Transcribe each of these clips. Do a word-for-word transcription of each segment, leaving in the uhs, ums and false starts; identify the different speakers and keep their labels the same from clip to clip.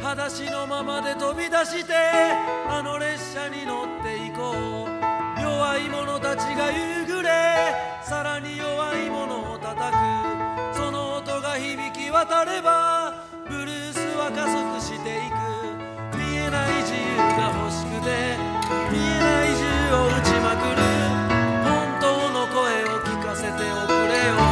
Speaker 1: 裸足のままで飛び出してあの列車に乗っていこう。弱い者たちが夕暮れ、さらに弱い者を叩く。その音が響き渡ればブルースは加速していく。見えない自由が欲しくて見えない銃を撃ちまくる。本当の声を聞かせておくれよ。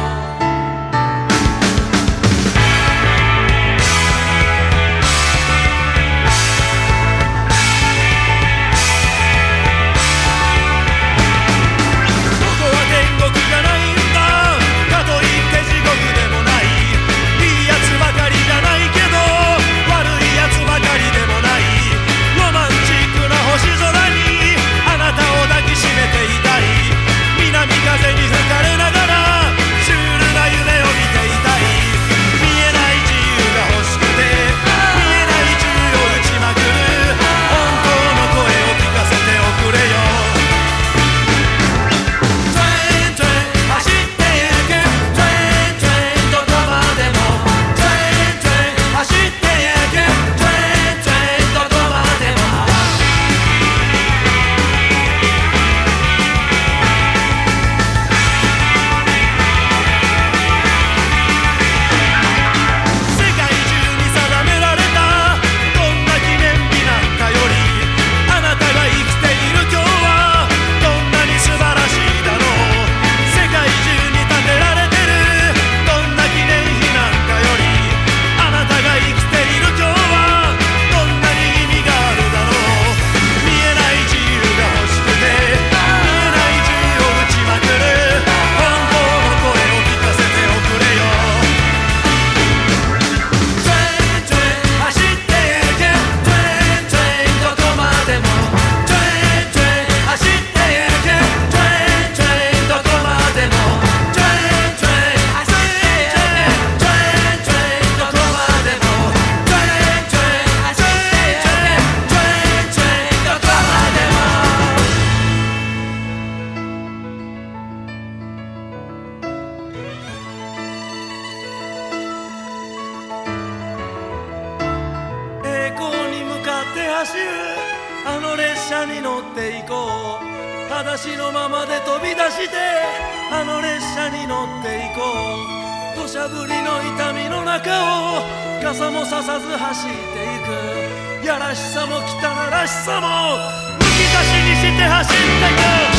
Speaker 1: 走るあの列車に乗っていこう。裸足のままで飛び出してあの列車に乗っていこう。土砂降りの痛みの中を傘もささず走っていく。やらしさも汚らしさもむき出しにして走っていく。